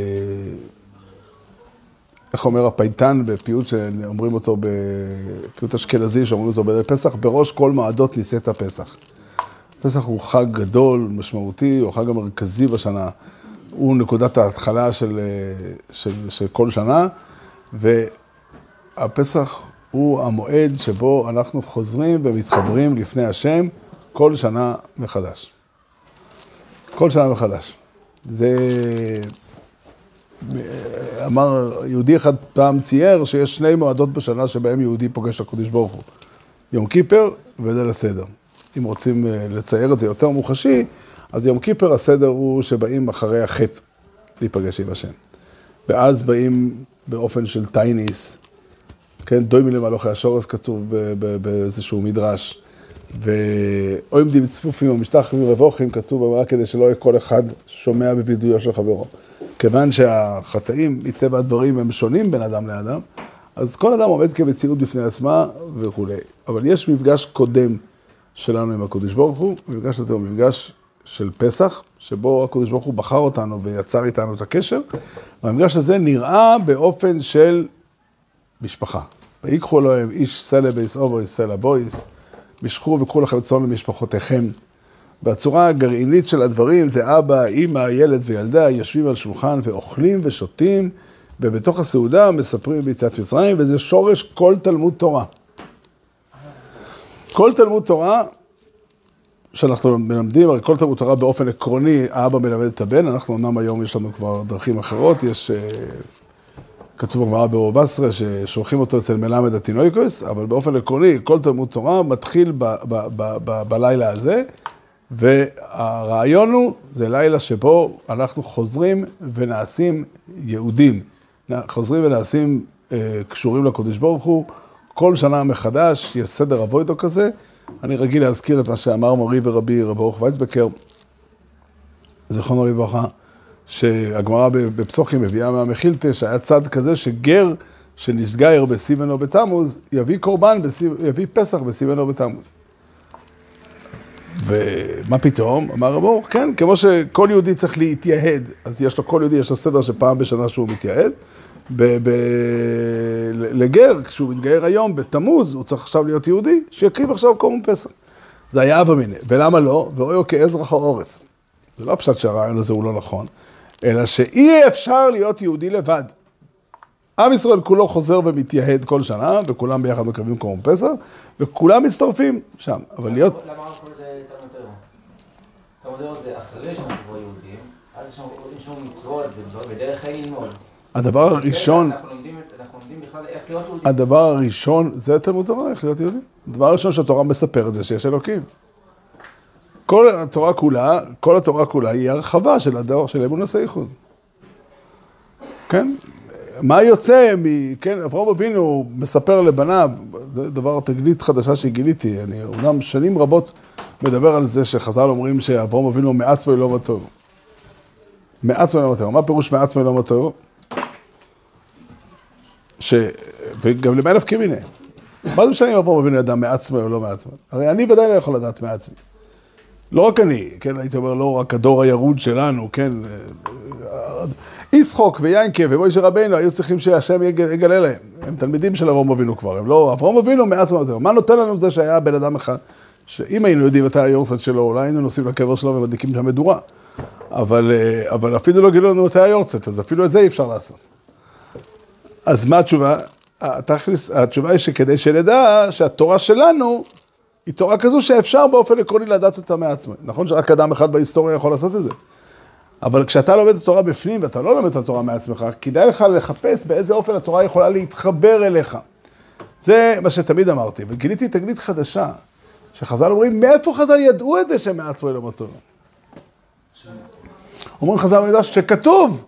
איך אומר הפייטן בפיוט שאומרים אותו, בפיוט אשכנזי שאומרים אותו בערב פסח, בראש כל מעדות ניסית פסח. פסח הוא חג גדול, משמעותי, הוא החג המרכזי בשנה, הוא נקודת ההתחלה של כל שנה, והפסח הוא המועד שבו אנחנו חוזרים ומתחברים לפני השם כל שנה מחדש. כל שנה מחדש. זה... אמר יהודי אחד פעם צייר שיש שני מועדות בשנה שבהם יהודי פוגש הקדוש ברוך הוא. יום כיפר וליל הסדר. אם רוצים לצייר את זה יותר מוחשי, אז יום כיפר הסדר הוא שבאים אחרי החטא להיפגש עם השם. ואז באים באופן של טייניס, כן, דוי מלמלוכי השורס כתוב באיזשהו מדרש, ואוימדים צפופים או משתחים ורבוכים כתוב במראה כדי שלא יהיה כל אחד שומע בווידויו של חברו. כיוון שהחטאים מטבע הדברים הם שונים בין אדם לאדם, אז כל אדם עומד כמציאות בפני עצמה וכו'. אבל יש מפגש קודם שלנו עם הקדוש ברוך הוא, המפגש הזה הוא מפגש של פסח, שבו הקדוש ברוך הוא בחר אותנו ויצר איתנו את הקשר, והמפגש הזה נראה באופן של משפחה. ויקחו להם איש סלע בייס אובויס סלע בויס, משכו וקחו לכם צאן למשפחותיכם. בצורה הגרעינית של הדברים זה אבא, אמא, ילד וילדה יושבים על שולחן ואוכלים ושותים, ובתוך הסעודה מספרים ביציאת מצרים, וזה שורש כל תלמוד תורה. כל תלמוד תורה שאנחנו מלמדים, הרי כל תלמוד תורה באופן עקרוני, האבא מלמד את הבן, אנחנו אמנם היום יש לנו כבר דרכים אחרות, יש כתוב בגמרא בבבא בסרה ששולחים אותו אצל מלמד התינוקוס, אבל באופן עקרוני כל תלמוד תורה מתחיל בלילה הזה, והרעיון הוא, זה לילה שבו אנחנו חוזרים ונעשים יהודים, חוזרים ונעשים קשורים לקדוש ברוך הוא, כל שנה מחדש, יש סדר אבוידו כזה. אני רגיל להזכיר את מה שאמר מורי ורבי רב אורך ויצבקר, זיכרונו לברכה, שהגמרא בפסוחים מביאה מהמחילתא, שהיה צד כזה שגר שנסגייר בסיוון או בתמוז, יביא קורבן, יביא פסח בסיוון או בתמוז. ומה פתאום? אמר רב אורך, כן, כמו שכל יהודי צריך להתייהד, אז יש לו, כל יהודי יש לו סדר שפעם בשנה שהוא מתייהד, לגר, כשהוא מתגייר היום בתמוז, הוא צריך עכשיו להיות יהודי, שיקריב עכשיו קורבן פסח. זה היה הווה מיניה, ולמה לא? ואויו כאזרח האורץ. זה לא פשוט שהרעיון הזה הוא לא נכון, אלא שאי אפשר להיות יהודי לבד. עם ישראל כולו חוזר ומתייהד כל שנה, וכולם ביחד מקרבים קורבן פסח, וכולם מצטרפים שם. אבל להיות... למה אנחנו קוראים לזה תלמוד תורה? תלמוד תורה זה אחרי שאנחנו כבר יהודים, אז יש לנו מצוות ודרך חיים ללמוד. הדבר הראשון... אנחנו לומדים בכלל איך להיות יהודים. הדבר הראשון, זה תלמוד תורה, איך להיות יהודים. הדבר הראשון שהתורה מספר את זה, שיש אלוקים. כל התורה כולה היא הרחבה של הדור, של אמונות הייחוד. כן? מה יוצא כן, אברהם אבינו מספר לבניו, זה דבר תגלית חדשה שגיליתי, אני אומנם שנים רבות מדבר על זה שחז"ל אומרים שאברהם אבינו מעצמו לא מתור. מעצמו לא מתור. מה פירוש מעצמו לא מתור? וגם למה נפקים הנה. מה זה משנה אם אברהם אבינו ידע מעצמו או לא מעצמו? הרי אני ודאי לא יכול לדעת מעצמי. לא רק אני, כן, הייתי אומר, לא רק הדור הירוד שלנו, כן, יצחוק ויינקה ומוישה רבינו היו צריכים שהשם יגלה להם. הם תלמידים של אברהם אבינו כבר, הם לא, אברהם אבינו מעצמו יותר. מה נותן לנו זה שהיה בן אדם אחד, שאם היינו יודעים מתי היורצייט שלו, אולי היינו נוסעים לקבר שלו ומדליקים שם מדורה. אבל אפילו לא גילו לנו מתי היורצייט, אז אפילו את זה אי אפשר לעשות. אז מה התשובה? התשובה היא שכדי שנדע שהתורה שלנו היא תורה כזו שאפשר באופן עקרוני לדעת אותה מעצמו. נכון שרק אדם אחד בהיסטוריה יכול לעשות את זה. אבל כשאתה לומד את התורה בפנים ואתה לא לומד את התורה מעצמך, כדאי לך לחפש באיזה אופן התורה יכולה להתחבר אליך. זה מה שתמיד אמרתי, וגיליתי תגלית חדשה, שחז"ל אומרים, מאיפה חז"ל ידעו את זה שמעצמו אלו מתור? אומרים חז"ל מידע שכתוב,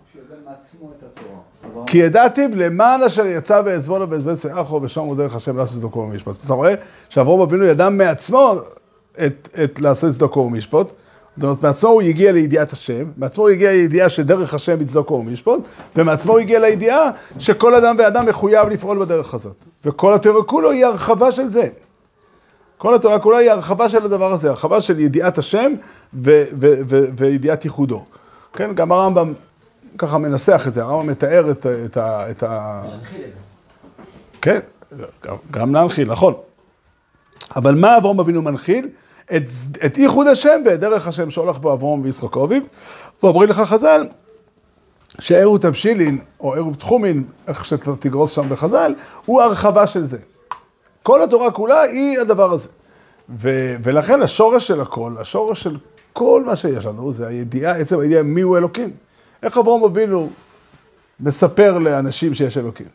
כי ידעתי למען אשר יצא ועזבונו ועזבן שיחו ושם ודרך השם לעשות צדקו ומשפט. אתה רואה שאברהם אבינו ידע מעצמו את לעשות צדקו ומשפט, זאת אומרת, מעצמו הוא הגיע לידיעת השם, מעצמו הוא הגיע לידיעה שדרך השם יצדקו ומשפט, ומעצמו הוא הגיע לידיעה שכל אדם ואדם מחויב לפעול בדרך הזאת. וכל התורה כולו היא הרחבה של זה. כל התורה כולה היא הרחבה של הדבר הזה, הרחבה של ידיעת השם וידיעת ייחודו. כן, גם הרמב"ם ככה מנסח את זה, הרמב"ם מתאר את להנחיל את זה. כן, גם להנחיל, נכון. אבל מה אברהם אבינו מנחיל? את ייחוד השם ואת דרך השם שהולך בו אברהם ויצחק אביו, ואומרים לך חז"ל, שעירוב תבשילין או עירוב תחומין, איך שתגרוס שם בחז"ל, הוא הרחבה של זה. כל התורה כולה היא הדבר הזה. ולכן השורש של הכל, השורש של כל מה שיש לנו, זה הידיעה, עצם הידיעה מי הוא אלוקים. איך אברהם אבינו מספר לאנשים שיש אלוקים?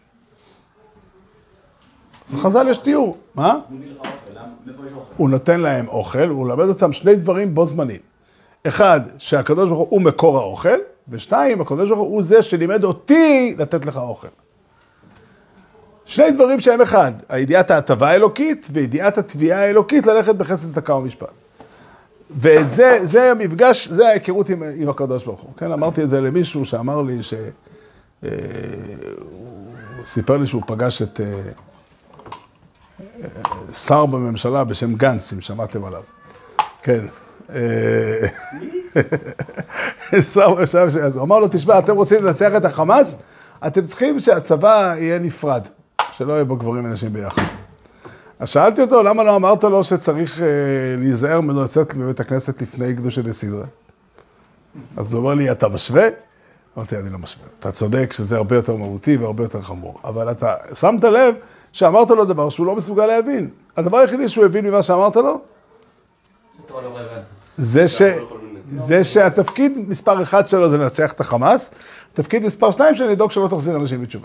אז חז"ל יש תיאור. מה? הוא נותן להם אוכל, הוא למד אותם שני דברים בו זמנים. אחד, שהקדוש ברוך הוא מקור האוכל, ושתיים, הקדוש ברוך הוא זה שלימד אותי לתת לך אוכל. שני דברים שהם אחד, הידיעת ההטבה האלוקית וידיעת התביעה האלוקית ללכת בחסד צדקה ומשפט. וזה המפגש, זה ההיכרות עם הקדוש ברוך הוא. כן, אמרתי את זה למישהו שאמר לי הוא סיפר לי שהוא פגש את שר בממשלה בשם גנץ, אם שמעתם עליו. כן. שר בממשלה, אז הוא אמר לו, תשמע, אתם רוצים לנצח את החמאס? אתם צריכים שהצבא יהיה נפרד, שלא יהיה בו גברים ונשים ביחד. אז שאלתי אותו, למה לא אמרת לו שצריך להיזהר ממנו לצאת בבית הכנסת לפני קדושת דסדרה? אז הוא אומר לי, אתה משווה? אמרתי, אני לא משווה. אתה צודק שזה הרבה יותר מהותי והרבה יותר חמור. אבל אתה שמת לב שאמרת לו דבר שהוא לא מסוגל להבין. הדבר היחידי שהוא הבין ממה שאמרת לו, זה שהתפקיד מספר 1 שלו זה לנצח את החמאס, תפקיד מספר 2 שאני לדאוג שלא תחזיר אנשים בתשובה.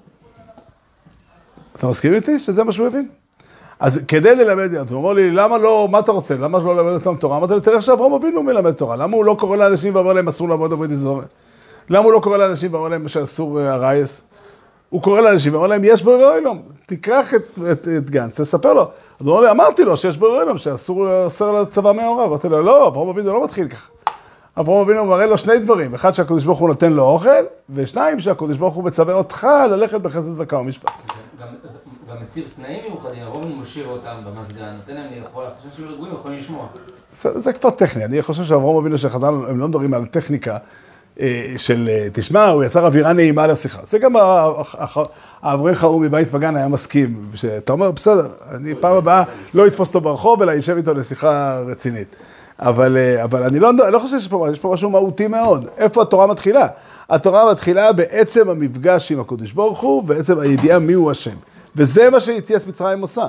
אתה מסכים איתי שזה מה שהוא הבין? אז כדי ללמד, הוא אומר לי, למה לא, מה אתה רוצה? למה לא ללמד אותם תורה? אמרתי לי, תראה שאברהם אבינו מלמד תורה. למה הוא לא קורא לאנשים ואומר להם אסור לעבוד עבודת זרה? למה הוא לא קורא לאנשים ואומר להם שאסור הרייס? הוא קורא לאנשים ואומר להם, יש בורא עולם. תקרח את גנץ, תספר לו. אז הוא אומר לי, אמרתי לו שיש בורא עולם, שאסור לצבא מעורב. אמרתי לו, לא, אברהם אבינו לא מתחיל ככה. אברהם אבינו מראה לו שני דברים. אחד, שהקדוש ברוך הוא נותן לו אוכל, ושניים, שהקדוש ברוך הוא מצווה אותך ללכת בחסד צדקה ומשפט. גם מציב תנאים מיוחדים, הרוב משאיר אותם במזגן, נותן להם לאכול, אני חושב שהם רגועים, יכולים לשמוע. זה כבר טכני, אני חושב שאברהם אבינו שחז"ל, הם לא מדברים על טכניקה של, תשמע, הוא יצר אווירה נעימה לשיחה. זה גם האברך ההוא מבית וגן היה מסכים, שאתה אומר, בסדר, אני פעם הבאה לא אתפוס אותו ברחוב, אלא יישב איתו לשיחה רצינית. אבל אני לא חושב שיש פה משהו מהותי מאוד. איפה התורה מתחילה? התורה מתחילה בעצם המפגש עם הקדוש ברוך הוא, בעצם הידיעה מי הוא השם. וזה מה שיציאת מצרים עושה.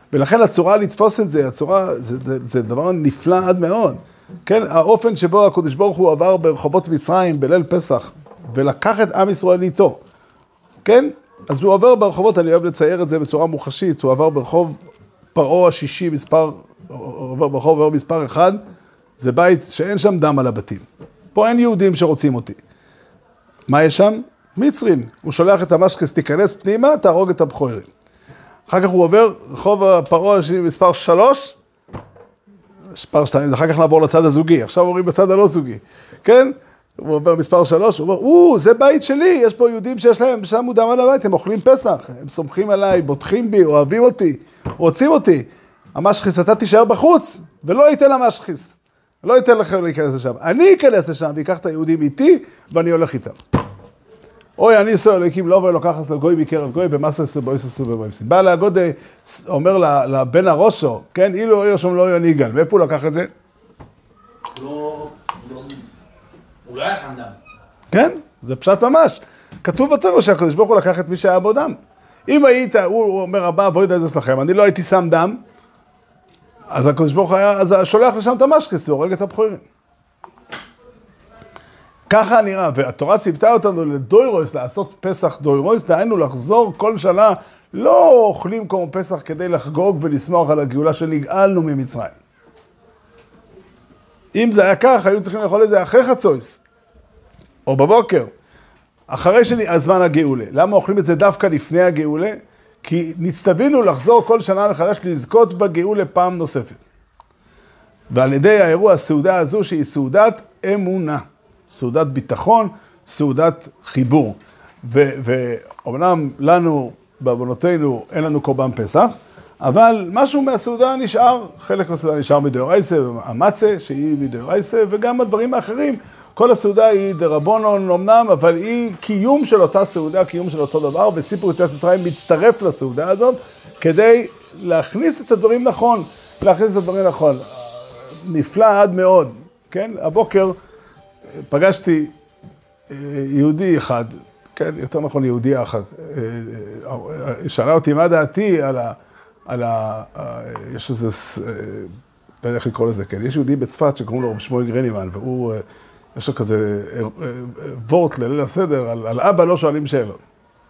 ולכן הצורה לתפוס את זה, זה דבר נפלא עד מאוד. כן, האופן שבו הקדוש ברוך הוא עבר ברחובות מצרים בליל פסח, ולקח את עם ישראל איתו. כן? אז הוא עבר ברחובות, אני אוהב לצייר את זה בצורה מוחשית, הוא עבר ברחוב פרעה השישי, עובר מספר 1, זה בית שאין שם דם על הבתים. פה אין יהודים שרוצים אותי. מה יש שם? מצרים. הוא שולח את המשחס, תיכנס פנימה, תהרוג את הבכורים. אחר כך הוא עובר רחוב פרעה השישי מספר 3, מספר 2, אחר כך נעבור לצד הזוגי, עכשיו עוברים בצד הלא זוגי. כן? הוא עובר מספר 3, הוא אומר, זה בית שלי, יש פה יהודים שיש להם שם דם על הבית, הם אוכלים פסח, הם סומכים עליי, בוטחים בי, אוהבים אותי, רוצים אותי. המשחיס, אתה תישאר בחוץ, ולא ייתן למשחיס. לא ייתן לכם להיכנס לשם. אני אכנס לשם, ויקח את היהודים איתי, ואני הולך איתם. אוי, אני אסור אלוקים, לא ולוקחת לגוי מקרב גוי, במסה עשו בו יססו ובוימסים. בא להגוד, אומר לבן הראשו, כן, אילו אוי רשום לא יוני יגאל. מאיפה הוא לקח את זה? הוא לא היה שם דם. כן, זה פשט ממש. כתוב בתורה שהקדוש ברוך הוא לקח את מי שהיה בו דם. אם היית, הוא אומר, הבא, בואי דע את זה שלכם, אני לא הייתי שם דם, אז הקדוש ברוך הוא היה, אז שולח לשם את המשחיס והורג את הבכורים. ככה נראה, והתורה ציוותה אותנו לדוירויס, לעשות פסח דוירויס, דהיינו לחזור כל שנה, לא אוכלים כמו פסח כדי לחגוג ולשמוח על הגאולה שנגאלנו ממצרים. אם זה היה כך, היו צריכים לאכול את זה אחרי חצויס, או בבוקר, אחרי הזמן הגאולה. למה אוכלים את זה דווקא לפני הגאולה? כי נצטווינו לחזור כל שנה מחדש לזכות בגאולה פעם נוספת. ועל ידי האירוע הסעודה הזו שהיא סעודת אמונה, סעודת ביטחון, סעודת חיבור. ואומנם לנו, בעוונותינו, אין לנו קורבן פסח, אבל משהו מהסעודה נשאר, חלק מהסעודה נשאר מדאורייסה, המצה שהיא מדאורייסה, וגם הדברים האחרים, כל הסעודה היא דרבנן אמנם, אבל היא קיום של אותה סעודה, קיום של אותו דבר, וסיפור יציאת מצרים מצטרף לסעודה הזאת, כדי להכניס את הדברים נכון, נפלא עד מאוד, כן? הבוקר פגשתי יהודי אחד, כן, יותר נכון יהודייה אחת, שאלה אותי מה דעתי יש איזה, לא יודע איך לקרוא לזה, כן, יש יהודי בצפת שקוראים לו רב שמואל גרנימן, והוא, יש לו כזה וורט לליל הסדר, על אבא לא שואלים שאלות.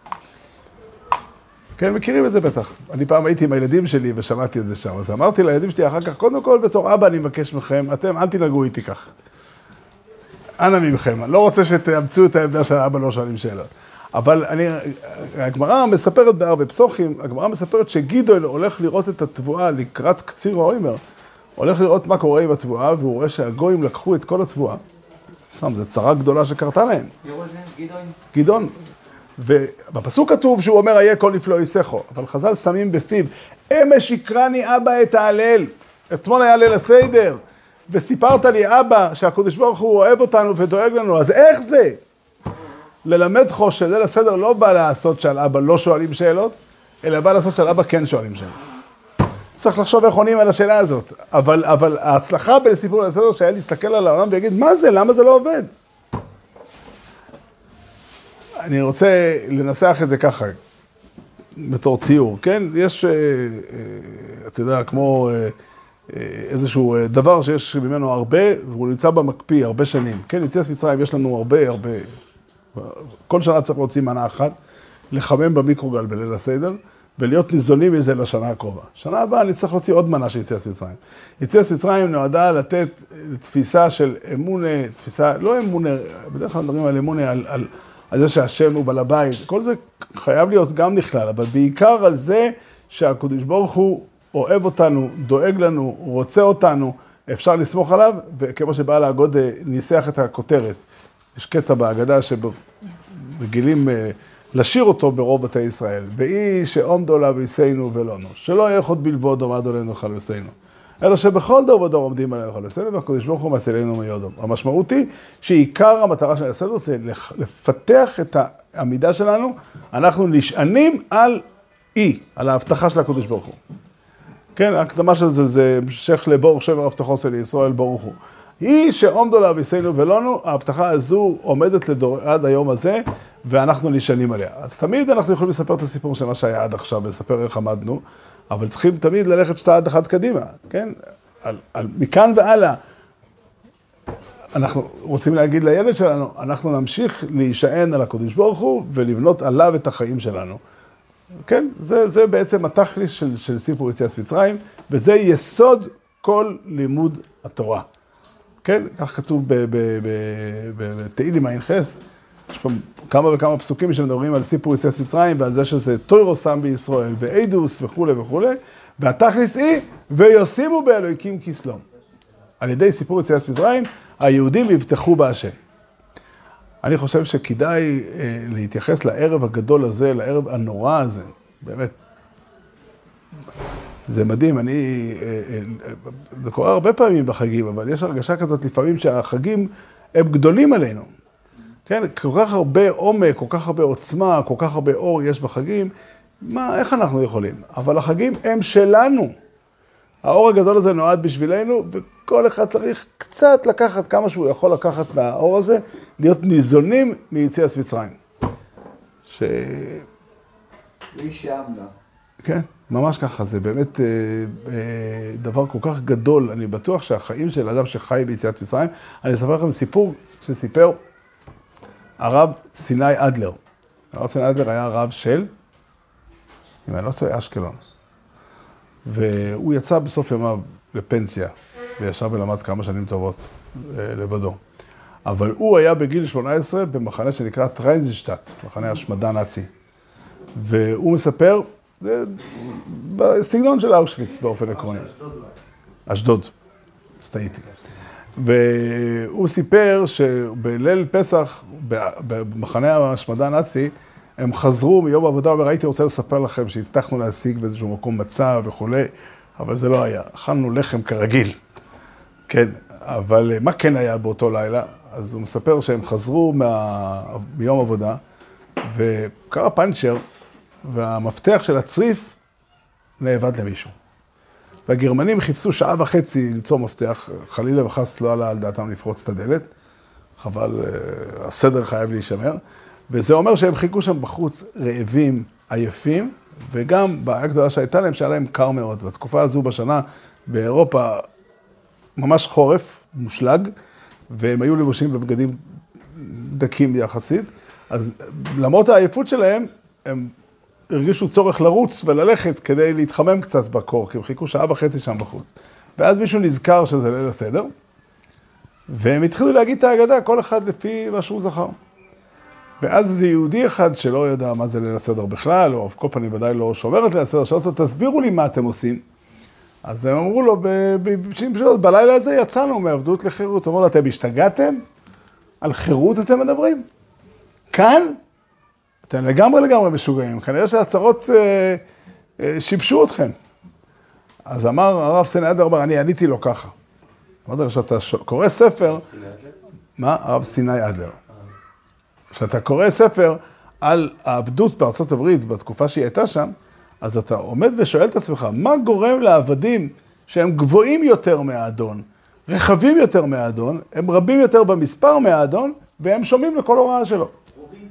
כן, מכירים את זה בטח. אני פעם הייתי עם הילדים שלי ושמעתי את זה שם, אז אמרתי לילדים שלי אחר כך, קודם כל בתור אבא אני מבקש מכם, אתם אל תנהגו איתי כך. אנא ממכם, אני לא רוצה שתאמצו את העמדה של אבא לא שואלים שאלות. אבל הגמרא מספרת בערבי פסוחים, הגמרא מספרת שגידול הולך לראות את התבואה לקראת קציר העומר, הולך לראות מה קורה עם התבואה, והוא רואה שהגויים לקחו את כל התבואה. סתם, זו צרה גדולה שקרתה להם. גדעון. ובפסוק כתוב שהוא אומר, איה כל נפלא יסכו, אבל חז"ל שמים בפיו, אמש יקרני אבא את ההלל. אתמול היה ליל הסדר, וסיפרת לי אבא שהקדוש ברוך הוא אוהב אותנו ודואג לנו, אז איך זה? ללמד חוש שליל הסדר לא בא לעשות שעל אבא לא שואלים שאלות, אלא בא לעשות שעל אבא כן שואלים שאלות. צריך לחשוב איך עונים על השאלה הזאת, אבל ההצלחה בסיפור ליל הסדר שהיה להסתכל על העולם ויגיד, מה זה? למה זה לא עובד? אני רוצה לנסח את זה ככה, בתור ציור, כן? יש, אתה יודע, כמו איזשהו דבר שיש ממנו הרבה, והוא נמצא במקפיא הרבה שנים. כן, יציאת מצרים יש לנו הרבה, כל שנה צריך להוציא מנה אחת, לחמם במיקרוגל בליל הסדר, ולהיות ניזונים מזה לשנה הקרובה. שנה הבאה אני צריך להוציא עוד מנה של יציאת מצרים. יציאת מצרים נועדה לתת תפיסה של אמונה, תפיסה, לא אמונה, בדרך כלל מדברים על אמונה, על זה שהשם הוא בעל הבית, כל זה חייב להיות גם נכלל, אבל בעיקר על זה שהקדוש ברוך הוא אוהב אותנו, דואג לנו, רוצה אותנו, אפשר לסמוך עליו, וכמו שבא להגוד ניסח את הכותרת, יש קטע בהגדה שבגילים לשיר אותו ברוב בתי ישראל, ואי שעומדו לה ויסיינו ולונו, שלא יחוד בלבוד עומד עלינו חלוסינו, אלא שבכל דור ודור עומדים עלינו חלוסינו, והקדוש ברוך הוא מצילנו מיודו. המשמעות היא שעיקר המטרה של הסדר זה לפתח את העמידה שלנו, אנחנו נשענים על על ההבטחה של הקדוש ברוך הוא. כן, ההקדמה של זה המשך לבור שם ההבטחות של ישראל ברוך הוא. היא שעומדו לה ויסיינו ולונו, ההבטחה הזו עומדת עד היום הזה, ואנחנו נשענים עליה. אז תמיד אנחנו יכולים לספר את הסיפור של מה שהיה עד עכשיו, ולספר איך עמדנו, אבל צריכים תמיד ללכת צעד אחד קדימה, כן? מכאן והלאה, אנחנו רוצים להגיד לילד שלנו, אנחנו נמשיך להישען על הקדוש ברוך הוא, ולבנות עליו את החיים שלנו. כן? זה בעצם התכלית של סיפור יציאת מצרים, וזה יסוד כל לימוד התורה. כן? כך כתוב בתהילים ע"ח, יש פה כמה וכמה פסוקים שמדברים על סיפור יציאת מצרים, ועל זה שזה תוירו שם בישראל, ועדוס וכו' וכו', והתכלית היא, ויוסימו באלוהיקים כסלום. על ידי סיפור יציאת מצרים, היהודים יבטחו בהשם. אני חושב שכדאי להתייחס לערב הגדול הזה, לערב הנורא הזה, באמת. זה מדהים, זה קורה הרבה פעמים בחגים, אבל יש הרגשה כזאת לפעמים שהחגים הם גדולים עלינו. כן, כל כך הרבה עומק, כל כך הרבה עוצמה, כל כך הרבה אור יש בחגים, איך אנחנו יכולים? אבל החגים הם שלנו. האור הגדול הזה נועד בשבילנו, וכל אחד צריך קצת לקחת כמה שהוא יכול לקחת מהאור הזה, להיות ניזונים מיציאת מצרים. כן, ממש ככה, זה באמת דבר כל כך גדול. אני בטוח שהחיים של אדם שחי ביציאת מצרים, אני אספר לכם סיפור שסיפר הרב סיני אדלר. הרב סיני אדלר היה רב של, אם אני לא טועה, אשקלון. והוא יצא בסוף ימיו לפנסיה, וישב ולמד כמה שנים טובות לבדו. אבל הוא היה בגיל 18 במחנה שנקרא טריינזנשטט, מחנה השמדה נאצי. והוא מספר, זה בסגנון של אושוויץ באופן עקרוני. אשדוד, סטייתי. והוא סיפר שבליל פסח, במחנה השמדה נאצי, הם חזרו מיום העבודה, אומר, הייתי רוצה לספר לכם שהצלחנו להשיג באיזשהו מקום מצה וכו', אבל זה לא היה. אכלנו לחם כרגיל. כן, אבל מה כן היה באותו לילה? אז הוא מספר שהם חזרו מיום עבודה, וקרה פנצ'ר, והמפתח של הצריף נאבד למישהו. והגרמנים חיפשו שעה וחצי למצוא מפתח, חלילה וחס לא עלה על דעתם לפרוץ את הדלת, חבל, הסדר חייב להישמר, וזה אומר שהם חיכו שם בחוץ רעבים, עייפים, וגם בעיה גדולה שהייתה להם, שהיה להם קר מאוד. בתקופה הזו בשנה באירופה ממש חורף, מושלג, והם היו לבושים בבגדים דקים יחסית, אז למרות העייפות שלהם, הם הרגישו צורך לרוץ וללכת כדי להתחמם קצת בקור, כי הם חיכו שעה וחצי שם בחוץ. ואז מישהו נזכר שזה ליל הסדר, והם התחילו להגיד את ההגדה, כל אחד לפי מה שהוא זכר. ואז איזה יהודי אחד שלא יודע מה זה ליל הסדר בכלל, או כל פנים ודאי לא שומר את ליל הסדר, שאל אותו, תסבירו לי מה אתם עושים. אז הם אמרו לו, פשוט בלילה הזה יצאנו מעבדות לחירות. אמרו לו, אתם השתגעתם? על חירות אתם מדברים? כאן? אתם לגמרי משוגעים. כנראה שהצרות שיבשו אתכם. אז אמר הרב סיני אדלר, אני עניתי לו ככה. אמרתי לו, שאתה קורא ספר, מה? הרב סיני אדלר. כשאתה קורא ספר על העבדות בארצות הברית בתקופה שהיא הייתה שם, אז אתה עומד ושואל את עצמך, מה גורם לעבדים שהם גבוהים יותר מהאדון, רחבים יותר מהאדון, הם רבים יותר במספר מהאדון, והם שומעים לכל הוראה שלו. רובים.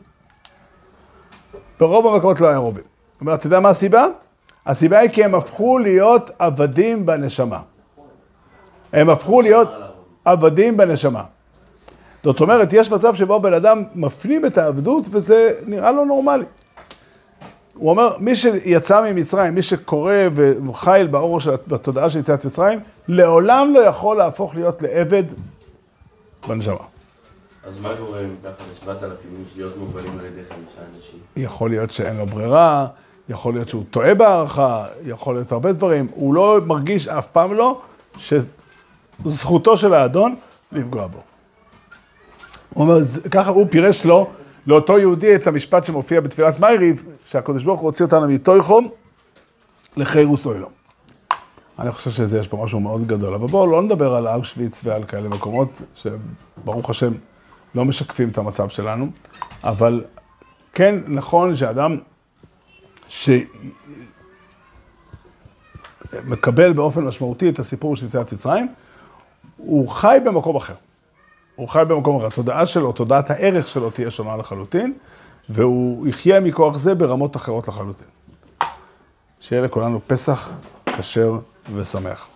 ברוב המקומות לא היה רובים. זאת אומרת, אתה יודע מה הסיבה? הסיבה היא כי הם הפכו להיות עבדים בנשמה. הם הפכו להיות עבדים בנשמה. זאת אומרת, יש מצב שבו בן אדם מפנים את העבדות, וזה נראה לו נורמלי. הוא אומר, מי שיצא ממצרים, מי שקורא וחייל באור בתודעה של יציאת מצרים, לעולם לא יכול להפוך להיות לעבד בנשמה. אז מה גורם ככה ל7,000 איש להיות מוגבלים על ידי 5 אנשים? יכול להיות שאין לו ברירה, יכול להיות שהוא טועה בהערכה, יכול להיות הרבה דברים. הוא לא מרגיש אף פעם לא שזכותו של האדון לפגוע בו. הוא אומר, ככה הוא פירש לו, לאותו יהודי את המשפט שמופיע בתפילת מייריב, שהקדוש ברוך הוא הוציא אותנו מתויכו לחירוס אוילום. אני חושב שזה יש פה משהו מאוד גדול, אבל בואו לא נדבר על אושוויץ ועל כאלה מקומות, שברוך השם לא משקפים את המצב שלנו, אבל כן נכון שאדם שמקבל באופן משמעותי את הסיפור של יציאת מצרים, הוא חי במקום אחר. הוא חי במקום אחר. התודעה שלו, תודעת הערך שלו תהיה שונה לחלוטין, והוא יחיה מכוח זה ברמות אחרות לחלוטין. שיהיה לכולנו פסח, כשר ושמח.